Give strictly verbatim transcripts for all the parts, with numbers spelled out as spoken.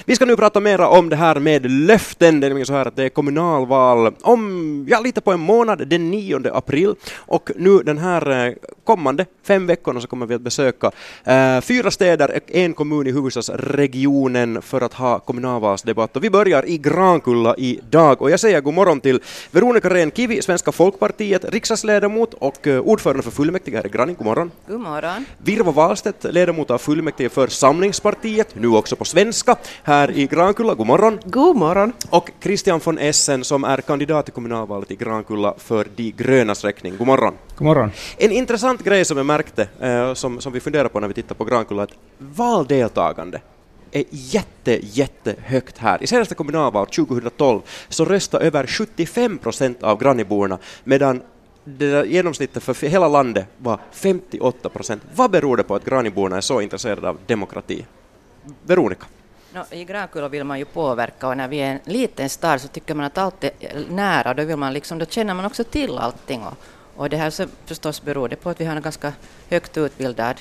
Vi ska nu prata mer om det här med löften. Det är nämligen så här att det är kommunalval om, ja, lite på en månad, den nionde april. Och nu den här kommande fem veckorna så kommer vi att besöka eh, fyra städer, en kommun i huvudstadsregionen för att ha kommunalvalsdebatt. Och vi börjar i Grankulla idag. Och jag säger god morgon till Veronica Rehn-Kivi, Svenska folkpartiet, riksdagsledamot och uh, ordförande för fullmäktige här i Granning. God morgon. God morgon. Virva Wahlstedt, ledamot av fullmäktige för Samlingspartiet, nu också på svenska, här i Grankulla. God morgon. God morgon. Och Christian von Essen som är kandidat i kommunalvalet i Grankulla för De grönas räkning. God morgon. God morgon. En intressant grej som jag märkte, eh, som, som vi funderar på när vi tittar på Grankulla, att valdeltagande är jätte, jätte högt här. I senaste kommunalval tjugohundratolv så röstade över sjuttiofem procent av granniborna, medan det där genomsnittet för hela landet var femtioåtta procent. Vad beror det på att granniborna är så intresserade av demokrati? Veronica? No, I Grankulla vill man ju påverka, och när vi är en liten stad så tycker man att allt är nära. Då, vill man liksom, då känner man också till allting. Och, och det här så förstås beror det på att vi har en ganska högt utbildad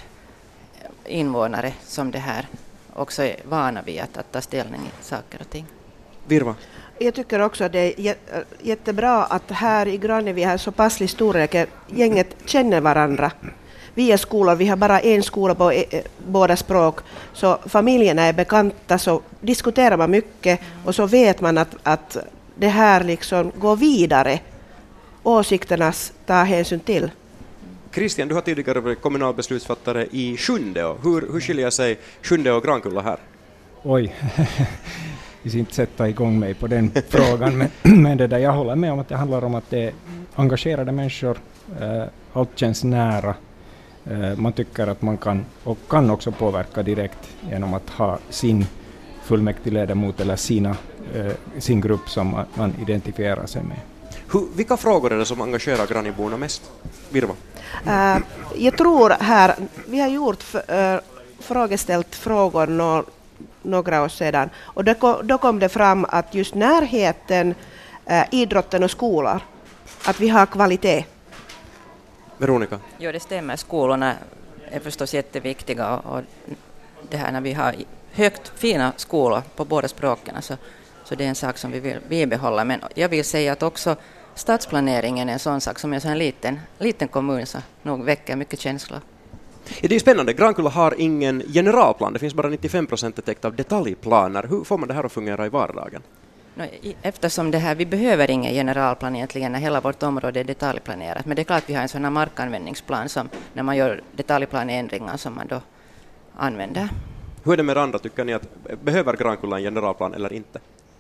invånare som det här också är vana vid att, att ta ställning i saker och ting. Virva? Jag tycker också att det är jättebra att här i Granne vi har så passlig storlek. Gänget känner varandra. Vi är skolor, vi har bara en skola på e- båda språk. Så familjerna är bekanta, så diskuterar man mycket och så vet man att, att det här liksom går vidare. Åsikterna tar hänsyn till. Christian, du har tidigare varit kommunalbeslutsfattare i Sjunde. Hur, hur skiljer sig Sjunde och Grankulla här? Oj, vi ska inte sätta igång mig på den frågan, men, men det där, jag håller med om att det handlar om att det är engagerade människor, eh, allt känns nära. Eh, man tycker att man kan och kan också påverka direkt genom att ha sin fullmäktigeledamot eller sina, eh, sin grupp som man, man identifierar sig med. Hur, vilka frågor är det som engagerar granniborna mest? Virva? Uh, jag tror här, vi har gjort f- uh, frågeställt frågor no- några år sedan, och då kom, då kom det fram att just närheten, uh, idrotten och skolor, att vi har kvalitet. Veronica? Jo, det stämmer. Skolorna är förstås jätteviktiga, och, och det här när vi har högt fina skolor på båda språken, så, så det är en sak som vi vill bibehålla. Men jag vill säga att också stadsplaneringen är en sån sak som är en sån liten, liten kommun, så nog väcker mycket känslor. Ja, det är spännande. Grankulla har ingen generalplan. Det finns bara nittiofem procent täckt av detaljplaner. Hur får man det här att fungera i vardagen? No, eftersom det här, vi behöver ingen generalplan egentligen när hela vårt område är detaljplanerat. Men det är klart att vi har en sån här markanvändningsplan som när man gör detaljplanändringar som man då använder. Hur är det med andra? Tycker ni att behöver Grankulla en generalplan eller inte?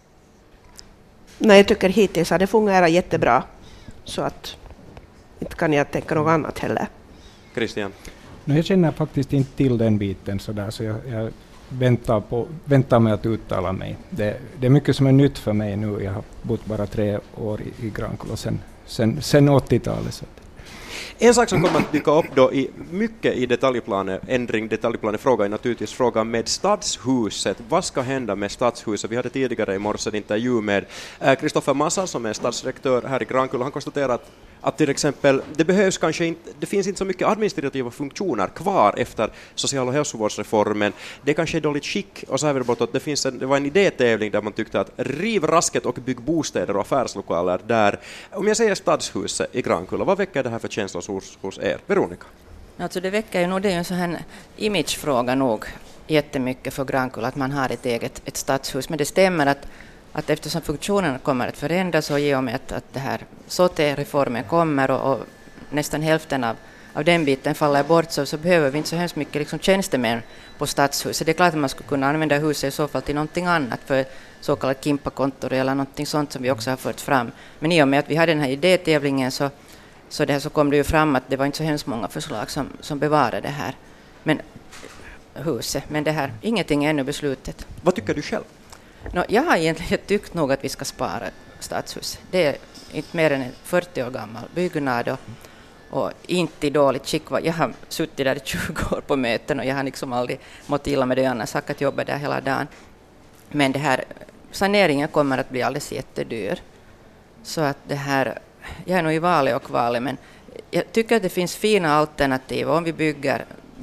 Nej, jag tycker hittills har det fungerat jättebra. Så att inte kan jag tänka något annat heller. Christian? No, jag känner faktiskt inte till den biten så där, så jag, jag väntar, på, väntar med att uttala mig. Det, det är mycket som är nytt för mig nu. Jag har bott bara tre år i, i Grankulla sen, sen, sen åttiotalet. Så. En sak som kommer att dyka upp då i mycket i detaljplaneändring, detaljplanefråga är naturligtvis frågan med stadshuset. Vad ska hända med stadshuset? Vi hade tidigare i morse en intervju med Kristoffer Massa som är stadsrektör här i Grankulla. Han konstaterar att, att till exempel det behövs kanske inte, det finns inte så mycket administrativa funktioner kvar efter social- och hälsovårdsreformen. Det kanske är dåligt skick, och så här bortåt. Det, finns en, det var en idétävling där man tyckte att riv rasket och bygg bostäder och affärslokaler där. Om jag säger stadshuset i Grankulla, vad väcker det här för känslor hos, hos er? Veronica? Alltså det väcker ju nog, det är ju en sån här imagefråga nog jättemycket för Grankulla att man har ett eget ett stadshus. Men det stämmer att, att eftersom funktionerna kommer att förändras och i och med att, att det här S O T E-reformen kommer och, och nästan hälften av, av den biten faller bort, så, så behöver vi inte så hemskt mycket liksom tjänstemän på stadshuset. Det är klart att man skulle kunna använda huset i så fall till någonting annat, för så kallat kimpakontor eller någonting sånt som vi också har fört fram. Men i och med att vi hade den här idétävlingen så Så, det här så kom det ju fram att det var inte så hemskt många förslag som, som bevarade det här men, huset. Men det här, ingenting är ännu beslutet. Vad tycker du själv? No, jag har egentligen tyckt nog att vi ska spara stadshuset. Det är inte mer än en fyrtio år gammal byggnad och, och inte i dåligt skick. Jag har suttit där i tjugo år på möten och jag har liksom aldrig mått illa med det, annars sagt att jobba där hela dagen. Men det här, saneringen kommer att bli alldeles jättedyr. Så att det här, jag är nog i valet och kvalet, men jag tycker att det finns fina alternativ. Om vi bygger,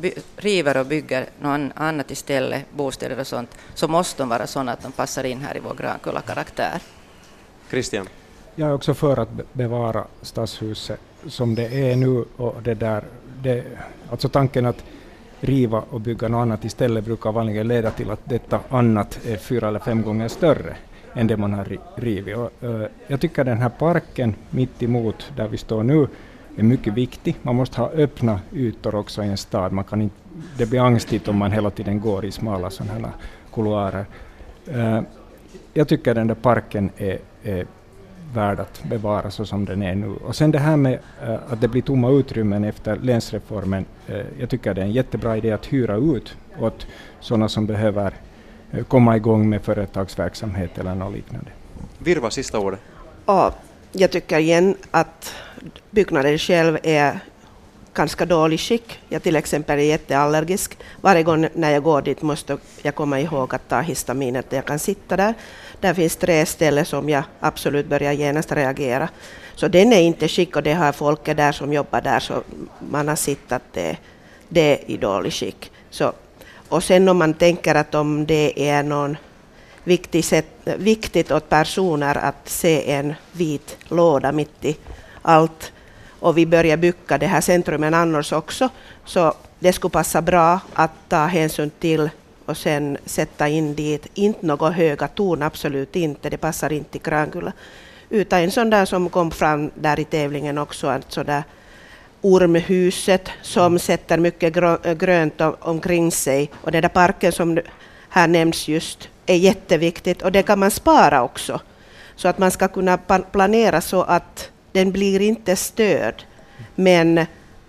by, river och bygger något annat istället, bostäder och sånt, så måste de vara sådana att de passar in här i vår Grankulla-karaktär. Christian? Jag är också för att bevara stadshuset som det är nu. Och det där, det, alltså tanken att riva och bygga något annat istället brukar vanligen leda till att detta annat är fyra eller fem gånger större än det man har rivit. Och, uh, jag tycker den här parken mitt emot där vi står nu är mycket viktig. Man måste ha öppna ytor också i en stad. Man kan inte, det blir angstigt om man hela tiden går i smala sådana här couloirer. Uh, jag tycker den där parken är, är värd att bevara så som den är nu. Och sen det här med uh, att det blir tomma utrymmen efter länsreformen. Uh, jag tycker det är en jättebra idé att hyra ut åt sådana som behöver uh, komma igång med företagsverksamhet eller något liknande. Virva, sista ordet. Och jag tycker igen att byggnaden själv är ganska dålig skick. Jag till exempel är jätteallergisk. Varje gång när jag går dit måste jag komma ihåg att ta histaminet. Jag kan sitta där. Där finns tre ställen som jag absolut börjar genast reagera. Så den är inte skick och det har folk där som jobbar där så man har sett att det, det är i dålig skick. Så, och sen om man tänker att om det är någon viktig sätt, viktigt åt personer att se en vit låda mitt i allt och vi börjar bygga det här centrumen annars också så det skulle passa bra att ta hänsyn till och sen sätta in dit, inte något höga torn, absolut inte, det passar inte i Grankulla, utan en sån där som kom fram där i tävlingen också, alltså där ormhuset som sätter mycket grönt omkring sig och den där parken som här nämns just är jätteviktigt och det kan man spara också så att man ska kunna planera så att den blir inte störd men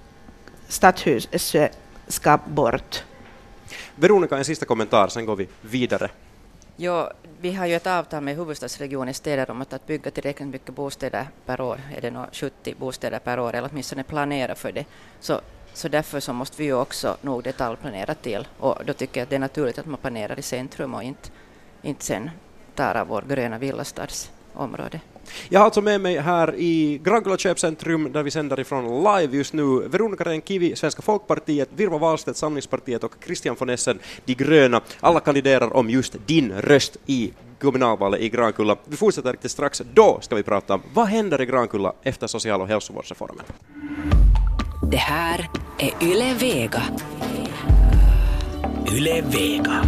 stadshuset ska bort. Veronica, en sista kommentar, sen går vi vidare. Jo, vi har ju ett avtal med huvudstadsregionens städer om att, att bygga tillräckligt mycket bostäder per år. Är det nog sjuttio bostäder per år eller åtminstone planera för det. Så, så därför så måste vi ju också nog detaljplanera till. Och då tycker jag att det är naturligt att man planerar i centrum och inte, inte sen tar av vår gröna villastadsområde. Jag har alltså med mig här i Grankulla köpcentrum där vi sänder ifrån live just nu Veronica Rehn-Kivi, Svenska Folkpartiet, Virva Wahlstedt, Samlingspartiet och Christian von Essen, De gröna. Alla kandiderar om just din röst i kommunalvalet i Grankulla. Vi fortsätter riktigt strax. Då ska vi prata om vad händer i Grankulla efter social- och hälsovårdsreformen. Det här är Yle Vega. Yle Vega.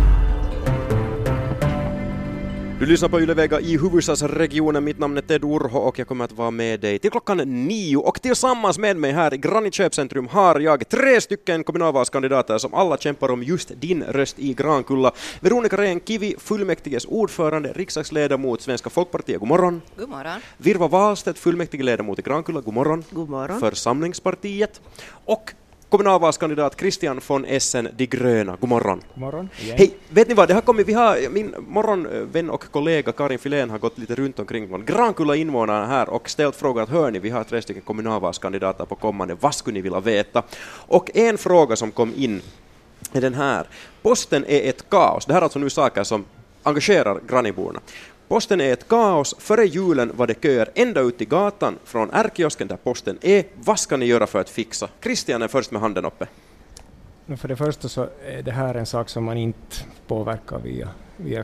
Du lyssnar på Yle Vega i huvudstadsregionen. Mitt namn är Ted Urho och jag kommer att vara med dig till klockan nio. Och tillsammans med mig här i Granit köpcentrum har jag tre stycken kommunalvalskandidater som alla kämpar om just din röst i Grankulla. Veronica Rehn-Kivi, fullmäktiges ordförande, riksdagsledamot, Svenska Folkpartiet. God morgon. God morgon. Virva Wahlstedt, fullmäktigeledamot i Grankulla. God morgon. God morgon. För Samlingspartiet. Och kommunalvalskandidat Christian von Essen, De gröna. God morgon. God morgon. Hej, vet ni vad, det har kommit, vi har, min morgonvän och kollega Karin Filén har gått lite runt omkring bland Grankulla invånarna här och ställt frågan att hör ni, vi har tre stycken kommunalvalskandidater på kommande, vad skulle ni vilja veta? Och en fråga som kom in är den här. Posten är ett kaos. Det här är alltså nu saker som engagerar Graniborna. Posten är ett kaos. Före julen var det köer ända ut i gatan från ärkiosken där posten är. Vad ska ni göra för att fixa? Christian är först med handen uppe. För det första så är det här en sak som man inte påverkar via, via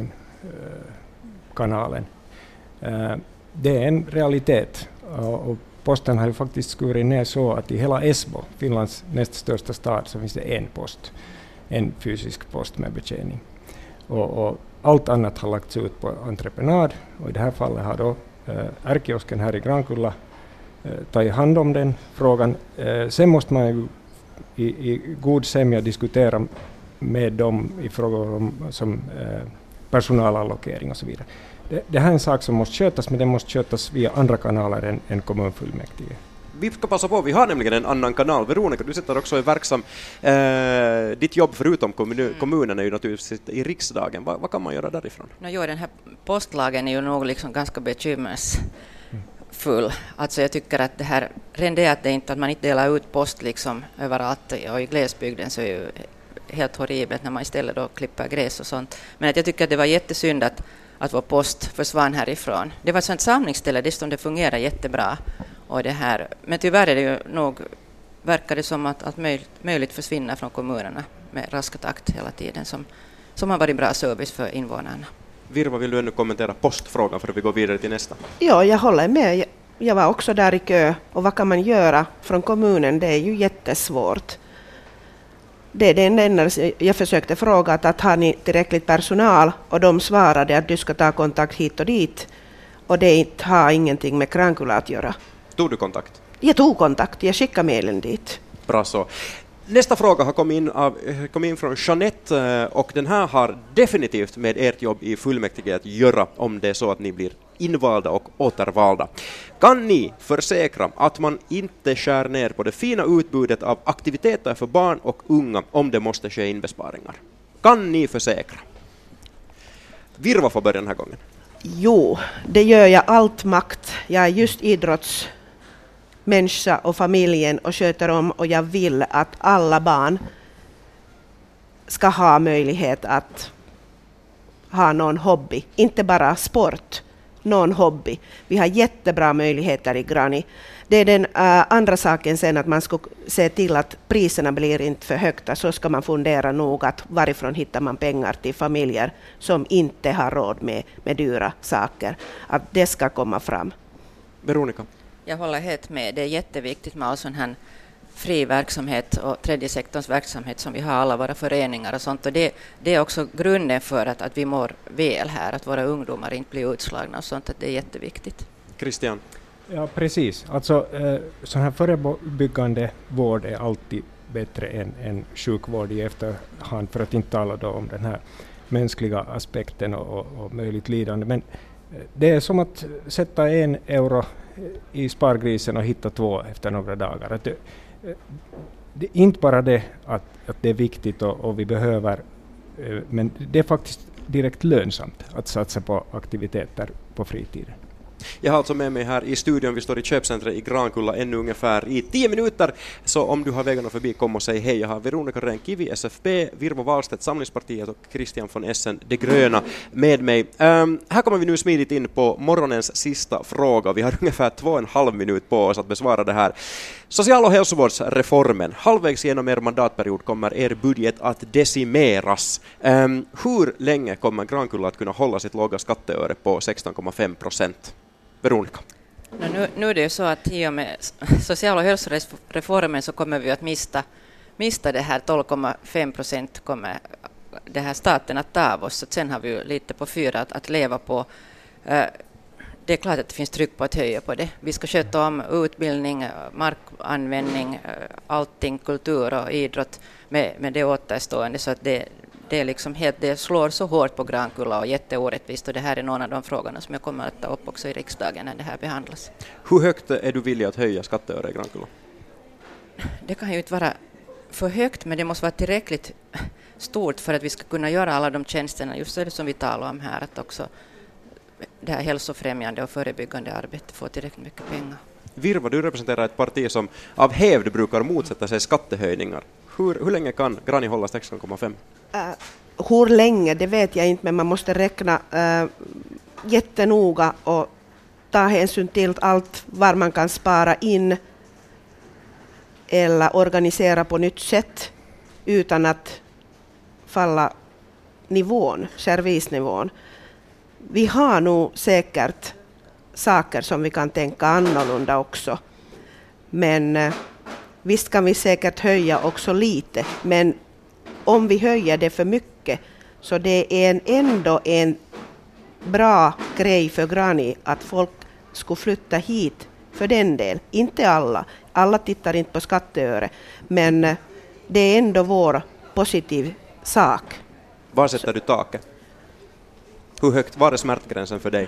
kommunkanalen. Eh, det är en realitet och posten har ju faktiskt skurit ner så att i hela Esbo, Finlands näst största stad, så finns det en post, en fysisk post med betjäning. Och, och allt annat har lagts ut på entreprenad och i det här fallet har då eh, ärkiosken här i Grankulla eh, tagit hand om den frågan. Eh, sen måste man ju i, i god sämja diskutera med dem i frågor om som, eh, personalallokering och så vidare. Det, det här är en sak som måste skötas, men det måste skötas via andra kanaler än, än kommunfullmäktige. Vi ska passa på, vi har nämligen en annan kanal. Veronica, du sitter också i verksam. Eh, ditt jobb förutom kommun, mm. kommunen är ju naturligtvis i riksdagen. Va, vad kan man göra därifrån? No, jo, den här postlagen är ju nog liksom ganska bekymmersfull. Alltså jag tycker att det här, redan det att, det inte, att man inte delar ut post liksom överallt och i glesbygden så är ju helt horribelt när man istället då klipper gräs och sånt. Men att jag tycker att det var jättesynd att, att vår post försvann härifrån. Det var ett sånt samlingsställe, det som det fungerar jättebra. Och det här. Men tyvärr är det ju nog verkar det som att allt möjligt, möjligt försvinner från kommunerna med raska takt hela tiden som, som har varit bra service för invånarna. Virva, vill du ännu kommentera postfrågan för att vi går vidare till nästa? Ja, jag håller med. Jag, jag var också där i kö. Och vad kan man göra från kommunen? Det är ju jättesvårt. Det är den enda jag försökte fråga att, att har ni tillräckligt personal? Och de svarade att du ska ta kontakt hit och dit. Och det har ingenting med Krankula att göra. Tog du kontakt? Jag tog kontakt. Jag skickade mejlen dit. Bra så. Nästa fråga har kommit in, av, kommit in från Jeanette och den här har definitivt med ert jobb i fullmäktige att göra om det är så att ni blir invalda och återvalda. Kan ni försäkra att man inte skär ner på det fina utbudet av aktiviteter för barn och unga om det måste ske inbesparingar? Kan ni försäkra? Virva får börja den här gången. Jo, det gör jag allt makt. Jag är just idrottsmänniska och familjen och sköter om och jag vill att alla barn ska ha möjlighet att ha någon hobby. Inte bara sport, någon hobby. Vi har jättebra möjligheter i Grani. Det är den uh, andra saken sen att man ska se till att priserna blir inte för högta. Så ska man fundera nog att varifrån hittar man pengar till familjer som inte har råd med, med dyra saker. Att det ska komma fram. Veronica? Jag håller helt med. Det är jätteviktigt med all sån här fri verksamhet och tredje sektorns verksamhet som vi har alla våra föreningar och sånt. Och det, det är också grunden för att, att vi mår väl här, att våra ungdomar inte blir utslagna och sånt. Att det är jätteviktigt. Christian? Ja, precis. Alltså, eh, sån här förebyggande vård är alltid bättre än, än sjukvård i efterhand, för att inte tala då om den här mänskliga aspekten och, och, och möjligt lidande. Men eh, det är som att sätta en euro i spargrisen och hitta två efter några dagar. Att det, eh, det är inte bara det att, att det är viktigt och, och vi behöver, eh, men det är faktiskt direkt lönsamt att satsa på aktiviteter på fritiden. Jag har alltså med mig här i studion, vi står i köpcentret i Grankulla ännu ungefär i tio minuter, så om du har vägarna förbi, kom och säg hej. Jag har Veronica Rehn-Kivi, S F P, Virvo Wahlstedt, Samlingspartiet och Christian von Essen, De gröna, med mig. Um, här kommer vi nu smidigt in på morgonens sista fråga. Vi har ungefär två och en halv minut på oss att besvara det här. Social- och hälsovårdsreformen. Halvvägs genom er mandatperiod kommer er budget att decimeras. Um, hur länge kommer Grankulla att kunna hålla sitt låga skatteöre på sexton komma fem procent? Veronica. Nu, nu är det ju så att i och med social- och hälsoreformen så kommer vi att mista, mista det här tolv komma fem procent kommer det här staten att ta av oss. Så sen har vi ju lite på fyra att, att leva på. Det är klart att det finns tryck på att höja på det. Vi ska sköta om utbildning, markanvändning, allting, kultur och idrott med, med det återstående. Så att det, det, är liksom helt, det slår så hårt på Grankulla och jätteorättvist. Och det här är någon av de frågorna som jag kommer att ta upp också i riksdagen när det här behandlas. Hur högt är du villig att höja skatteöre i Grankulla? Det kan ju inte vara för högt, men det måste vara tillräckligt stort för att vi ska kunna göra alla de tjänsterna, just det som vi talar om här, att också det här hälsofrämjande och förebyggande arbetet får tillräckligt mycket pengar. Virva, du representerar ett parti som av hävd brukar motsätta sig skattehöjningar. Hur, hur länge kan Grani hålla sexton komma fem? Uh, hur länge, det vet jag inte, men man måste räkna uh, jättenoga och ta hänsyn till allt var man kan spara in eller organisera på nytt sätt utan att falla nivån, servisnivån. Vi har nog säkert saker som vi kan tänka annorlunda också. Men eh, visst kan vi säkert höja också lite. Men om vi höjer det för mycket så det är en, ändå en bra grej för Grani att folk skulle flytta hit för den del. Inte alla. Alla tittar inte på skatteöre. Men eh, det är ändå vår positiv sak. Var sätter du taket? Hur högt var är smärtgränsen för dig?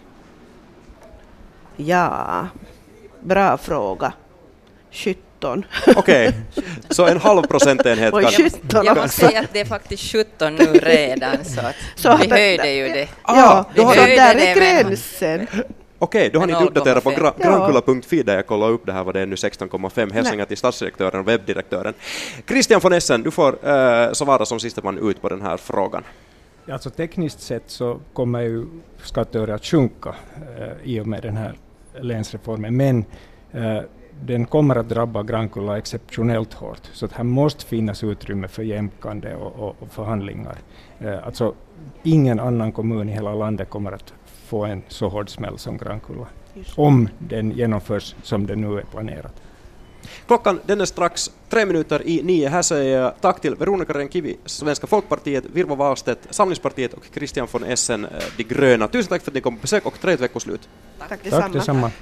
Ja, bra fråga. sjutton. Okej, okay. Så en halv procentenhet kan... sjutton. Jag måste säga att det är faktiskt sjutton nu redan, så, att så vi höjde ju det. Ja, vi så där är gränsen. Okej, okay, då har ni uppdaterat på gra- ja. grankulla punkt fi där jag kollar upp det här vad det är nu sexton komma fem. Hälsningar till statsdirektören och webbdirektören. Christian von Essen, du får äh, svara som sista man ut på den här frågan. Alltså tekniskt sett så kommer ju skatteöre att sjunka eh, i och med den här länsreformen, men eh, den kommer att drabba Grankulla exceptionellt hårt. Så att här måste finnas utrymme för jämkande och, och, och förhandlingar. Eh, alltså ingen annan kommun i hela landet kommer att få en så hård smäll som Grankulla. Om den genomförs som det nu är planerat. Klockan den är strax tre minuter i nio. Här säger jag tack till Veronica Rehn-Kivi, Svenska Folkpartiet, Virva Wahlstedt, Samlingspartiet och Christian von Essen, De gröna. Tusen tack för att ni kom på besök och trevligt veckoslut. Tack detsamma. Tack detsamma.